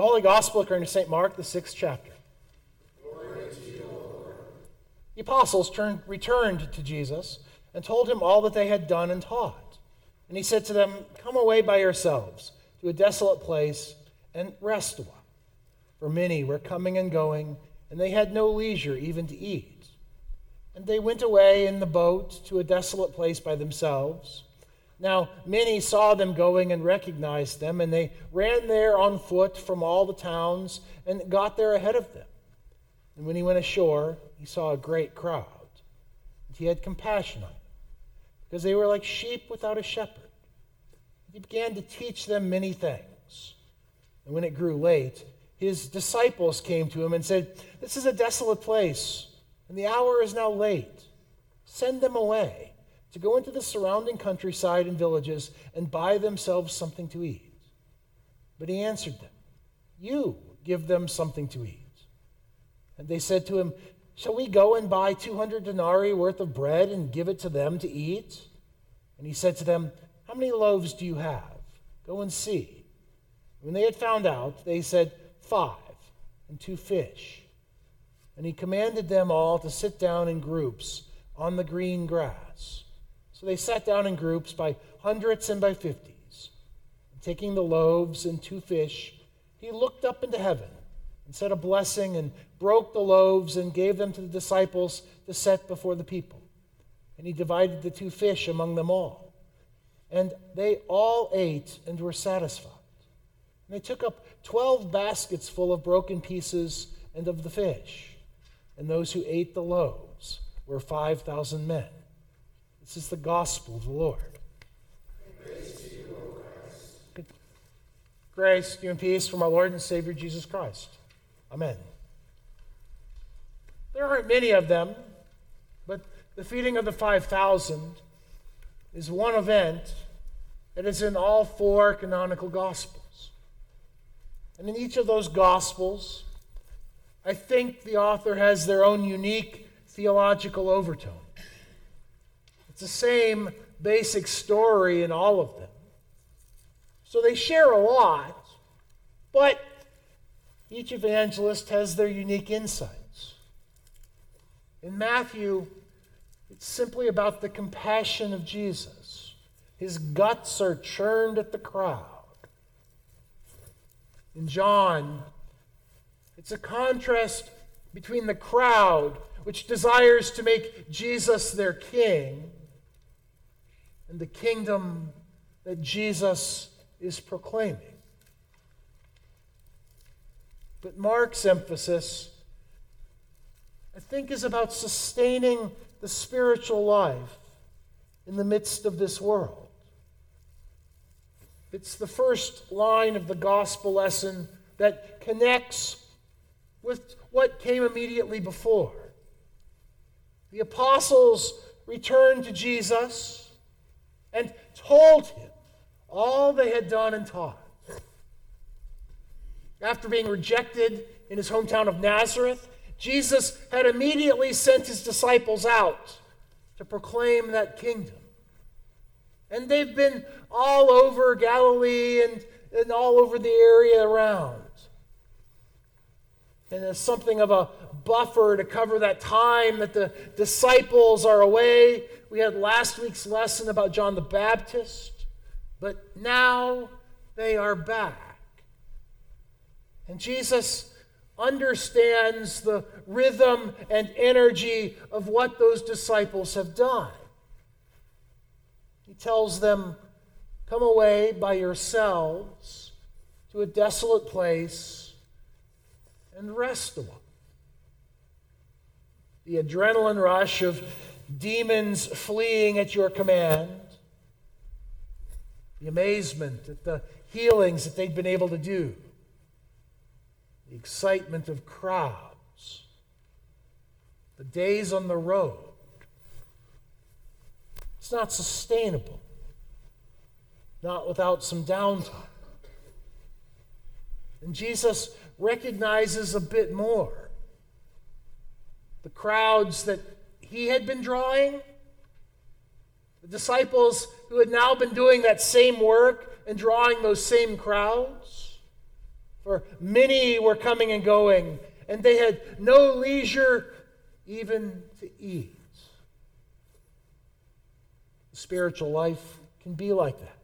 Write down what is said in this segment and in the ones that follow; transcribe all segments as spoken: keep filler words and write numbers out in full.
The Holy Gospel according to Saint Mark, the sixth chapter. Glory to you, Lord. The apostles turned, returned to Jesus and told him all that they had done and taught. And he said to them, "Come away by yourselves to a desolate place and rest a while." For many were coming and going, and they had no leisure even to eat. And they went away in the boat to a desolate place by themselves. Now many saw them going and recognized them, and they ran there on foot from all the towns and got there ahead of them. And when he went ashore, he saw a great crowd, and he had compassion on them, because they were like sheep without a shepherd. He began to teach them many things. And when it grew late, his disciples came to him and said, "This is a desolate place, and the hour is now late. Send them away to go into the surrounding countryside and villages and buy themselves something to eat." But he answered them, "You give them something to eat." And they said to him, "Shall we go and buy two hundred denarii worth of bread and give it to them to eat?" And he said to them, "How many loaves do you have? Go and see." When they had found out, they said, "Five, and two fish." And he commanded them all to sit down in groups on the green grass. So they sat down in groups by hundreds and by fifties. And taking the loaves and two fish, he looked up into heaven and said a blessing and broke the loaves and gave them to the disciples to set before the people. And he divided the two fish among them all. And they all ate and were satisfied. And they took up twelve baskets full of broken pieces and of the fish. And those who ate the loaves were five thousand men. This is the gospel of the Lord. Praise to you, O Christ. Good. Grace, you and peace from our Lord and Savior Jesus Christ. Amen. There aren't many of them, but the feeding of the five thousand is one event that is in all four canonical Gospels. And in each of those Gospels, I think the author has their own unique theological overtone. It's the same basic story in all of them. So they share a lot, but each evangelist has their unique insights. In Matthew, it's simply about the compassion of Jesus. His guts are churned at the crowd. In John, it's a contrast between the crowd, which desires to make Jesus their king, and the kingdom that Jesus is proclaiming. But Mark's emphasis, I think, is about sustaining the spiritual life in the midst of this world. It's the first line of the gospel lesson that connects with what came immediately before. The apostles returned to Jesus and told him all they had done and taught. After being rejected in his hometown of Nazareth, Jesus had immediately sent his disciples out to proclaim that kingdom. And they've been all over Galilee and, and all over the area around. And as something of a buffer to cover that time that the disciples are away, we had last week's lesson about John the Baptist, but now they are back. And Jesus understands the rhythm and energy of what those disciples have done. He tells them, "Come away by yourselves to a desolate place and rest a while." The adrenaline rush of demons fleeing at your command, the amazement at the healings that they'd been able to do, the excitement of crowds, the days on the road. It's not sustainable, not without some downtime. And Jesus recognizes a bit more. The crowds that he had been drawing, the disciples who had now been doing that same work and drawing those same crowds, For many were coming and going, and they had no leisure even to eat. The spiritual life can be like that.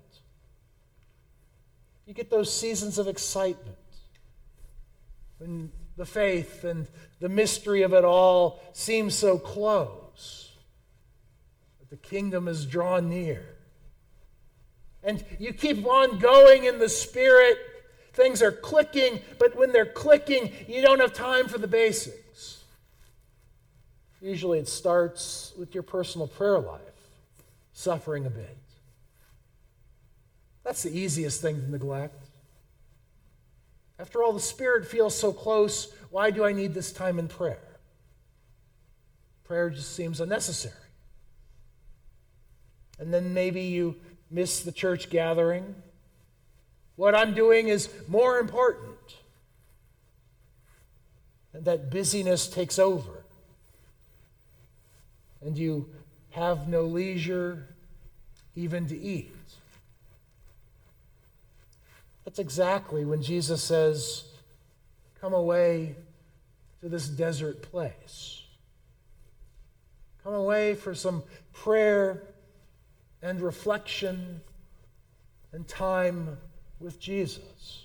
You get those seasons of excitement when the faith and the mystery of it all seems so close, but the kingdom is drawn near. And you keep on going in the Spirit. Things are clicking, but when they're clicking, you don't have time for the basics. Usually it starts with your personal prayer life, suffering a bit. That's the easiest thing to neglect. After all, the Spirit feels so close. Why do I need this time in prayer? Prayer just seems unnecessary. And then maybe you miss the church gathering. What I'm doing is more important. And that busyness takes over. And you have no leisure even to eat. That's exactly when Jesus says, come away to this desert place. Come away for some prayer and reflection and time with Jesus.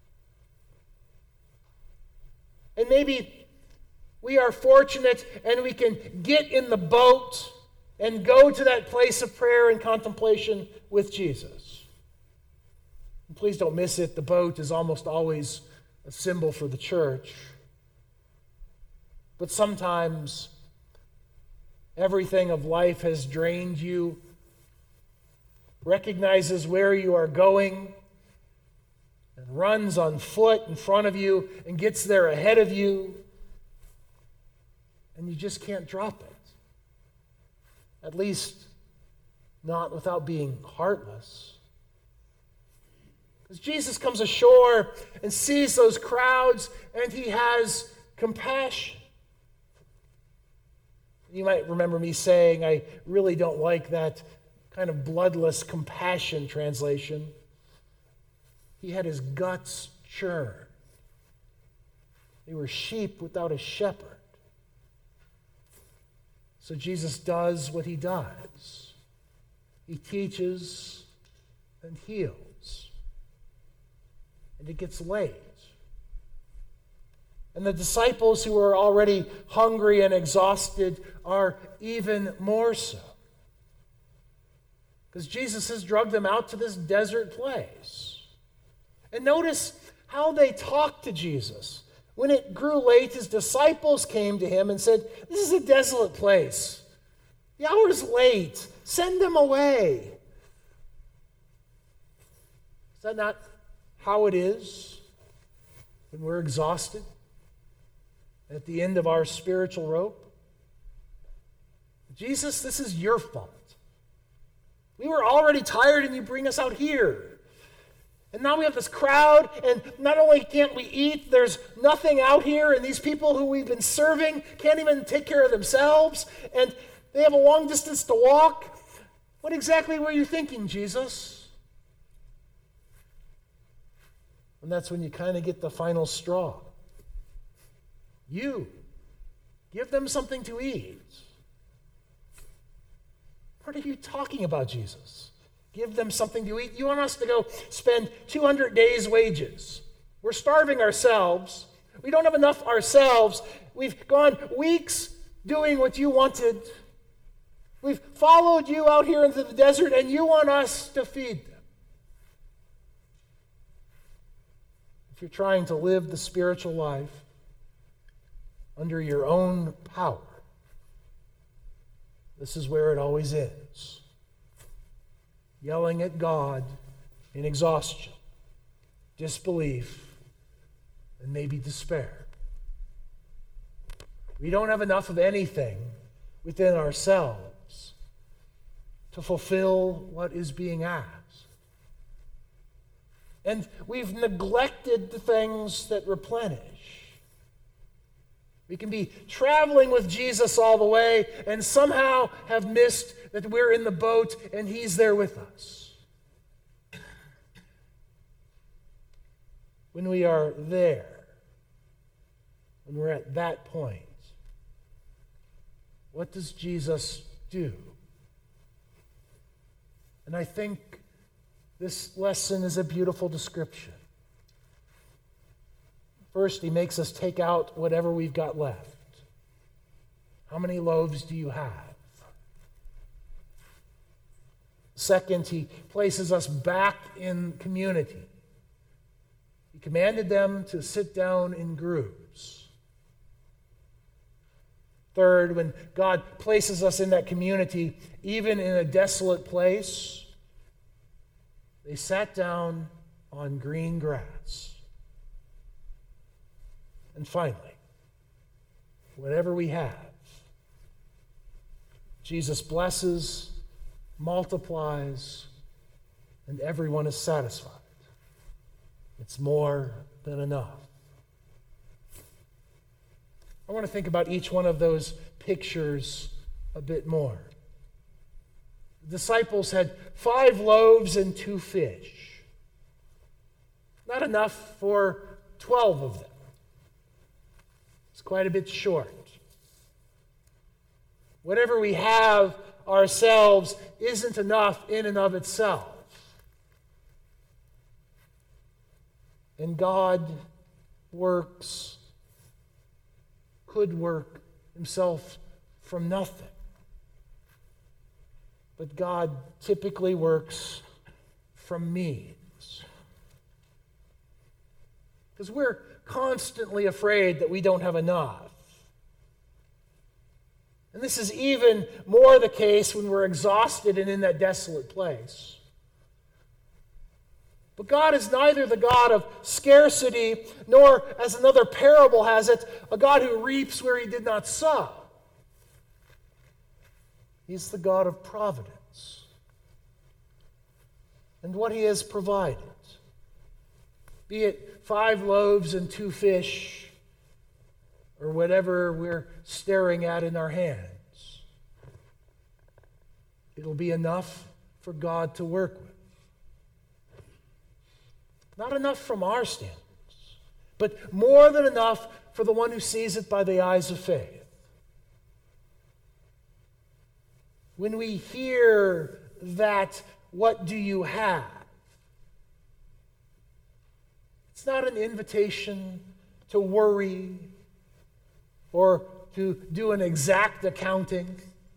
And maybe we are fortunate and we can get in the boat and go to that place of prayer and contemplation with Jesus. And please don't miss it. The boat is almost always a symbol for the church. But sometimes everything of life has drained you, recognizes where you are going, and runs on foot in front of you and gets there ahead of you, and you just can't drop it. At least not without being heartless. Because Jesus comes ashore and sees those crowds, and he has compassion. You might remember me saying I really don't like that kind of bloodless compassion translation. He had his guts churn. They were sheep without a shepherd. So Jesus does what he does. He teaches and heals. And it gets late. And the disciples who are already hungry and exhausted are even more so. Because Jesus has drugged them out to this desert place. And notice how they talk to Jesus. When it grew late, his disciples came to him and said, "This is a desolate place. The hour's late. Send them away." Is that not how it is when we're exhausted at the end of our spiritual rope? Jesus, this is your fault. We were already tired and you bring us out here. And now we have this crowd, and not only can't we eat, there's nothing out here, and these people who we've been serving can't even take care of themselves, and they have a long distance to walk. What exactly were you thinking, Jesus? And that's when you kind of get the final straw. You, give them something to eat. What are you talking about, Jesus? Give them something to eat. You want us to go spend two hundred days' wages. We're starving ourselves. We don't have enough ourselves. We've gone weeks doing what you wanted. We've followed you out here into the desert, and you want us to feed them. If you're trying to live the spiritual life under your own power, this is where it always ends. Yelling at God in exhaustion, disbelief, and maybe despair. We don't have enough of anything within ourselves to fulfill what is being asked. And we've neglected the things that replenish. We can be traveling with Jesus all the way and somehow have missed that we're in the boat and he's there with us. when we are there, when we're at that point, what does Jesus do? And I think this lesson is a beautiful description. First, he makes us take out whatever we've got left. How many loaves do you have? Second, he places us back in community. He commanded them to sit down in groups. Third, when God places us in that community, even in a desolate place, they sat down on green grass. And finally, whatever we have, Jesus blesses, multiplies, and everyone is satisfied. It's more than enough. I want to think about each one of those pictures a bit more. The disciples had five loaves and two fish. Not enough for twelve of them. It's quite a bit short. Whatever we have ourselves isn't enough in and of itself. And God works, could work himself from nothing. But God typically works from means. Because we're constantly afraid that we don't have enough. And this is even more the case when we're exhausted and in that desolate place. But God is neither the God of scarcity, nor, as another parable has it, a God who reaps where he did not sow. He's the God of providence. And what he has provided, be it five loaves and two fish, or whatever we're staring at in our hands, it'll be enough for God to work with. Not enough from our standards, but more than enough for the one who sees it by the eyes of faith. When we hear that, what do you have? It's not an invitation to worry or to do an exact accounting.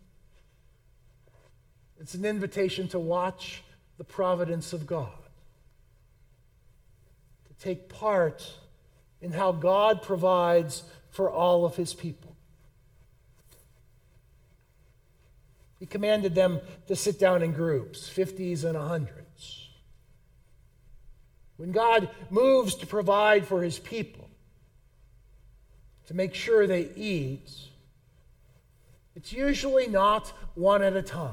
It's an invitation to watch the providence of God. To take part in how God provides for all of his people. He commanded them to sit down in groups, fifties and hundreds. When God moves to provide for his people, to make sure they eat, it's usually not one at a time.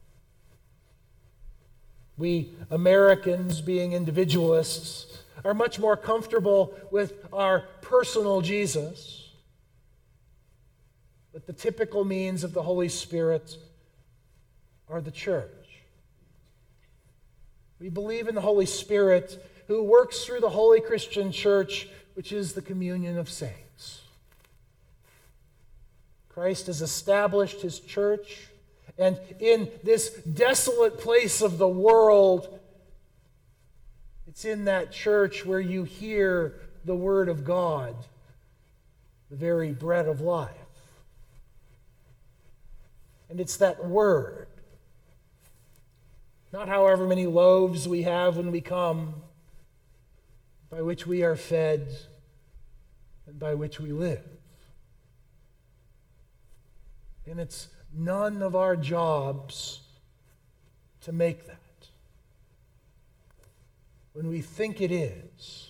We Americans, being individualists, are much more comfortable with our personal Jesus. But the typical means of the Holy Spirit are the church. We believe in the Holy Spirit who works through the Holy Christian Church, which is the communion of saints. Christ has established his church, and in this desolate place of the world, it's in that church where you hear the word of God, the very bread of life. And it's that word, not however many loaves we have when we come, by which we are fed and by which we live. And it's none of our jobs to make that. When we think it is,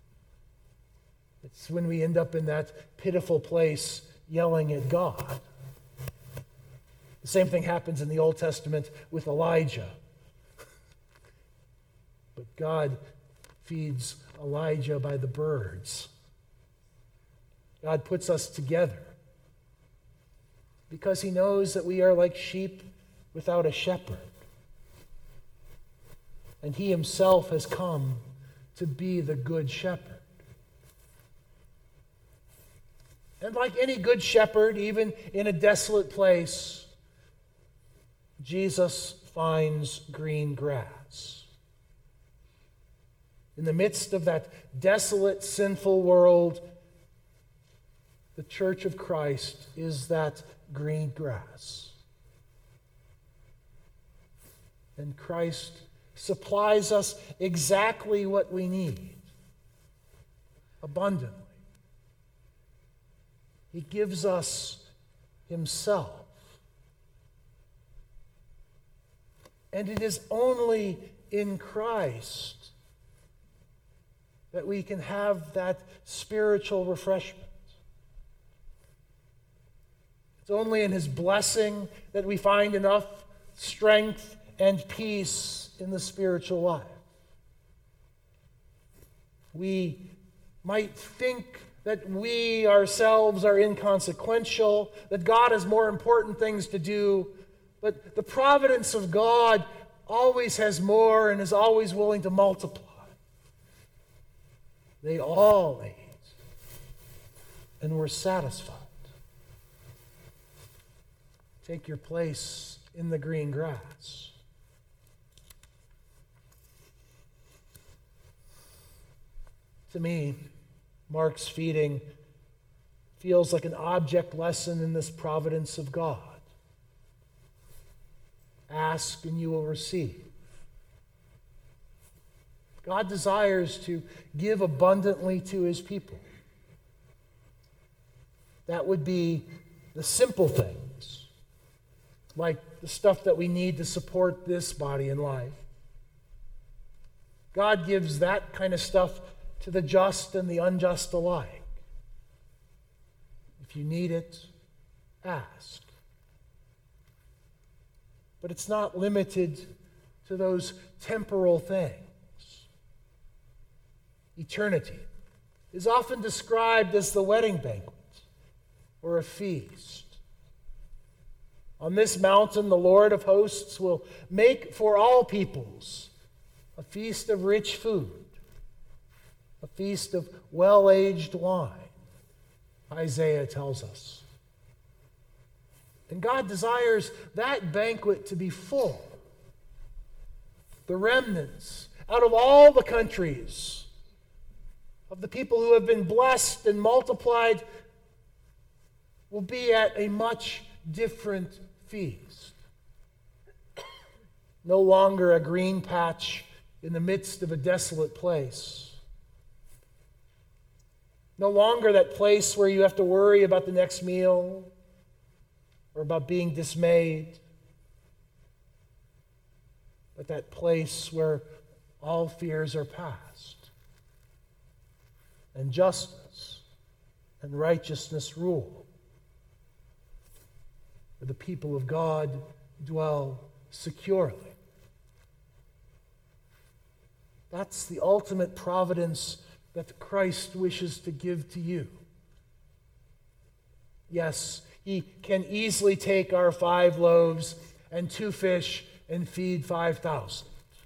it's when we end up in that pitiful place yelling at God. The same thing happens in the Old Testament with Elijah. But God feeds Elijah by the birds. God puts us together because he knows that we are like sheep without a shepherd. And he himself has come to be the good shepherd. And like any good shepherd, even in a desolate place, Jesus finds green grass. In the midst of that desolate, sinful world, the Church of Christ is that green grass. And Christ supplies us exactly what we need, abundantly. He gives us himself. And it is only in Christ that we can have that spiritual refreshment. It's only in his blessing that we find enough strength and peace in the spiritual life. We might think that we ourselves are inconsequential, that God has more important things to do, but the providence of God always has more and is always willing to multiply. They all ate and were satisfied. Take your place in the green grass. To me, Mark's feeding feels like an object lesson in this providence of God. Ask and you will receive. God desires to give abundantly to his people. That would be the simple things, like the stuff that we need to support this body and life. God gives that kind of stuff to the just and the unjust alike. If you need it, ask. But it's not limited to those temporal things. Eternity is often described as the wedding banquet or a feast. On this mountain, the Lord of hosts will make for all peoples a feast of rich food, a feast of well-aged wine, Isaiah tells us. And God desires that banquet to be full. The remnants out of all the countries of the people who have been blessed and multiplied will be at a much different feast. No longer a green patch in the midst of a desolate place. No longer that place where you have to worry about the next meal or about being dismayed, but that place where all fears are past and justice and righteousness rule, where the people of God dwell securely. That's the ultimate providence that Christ wishes to give to you. Yes, he can easily take our five loaves and two fish and feed five thousand.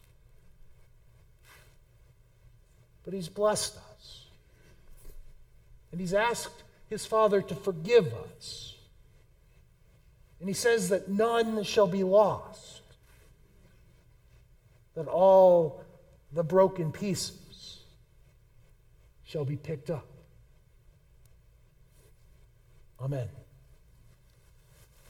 But he's blessed us. And he's asked his Father to forgive us. And he says that none shall be lost, that all the broken pieces shall be picked up. Amen.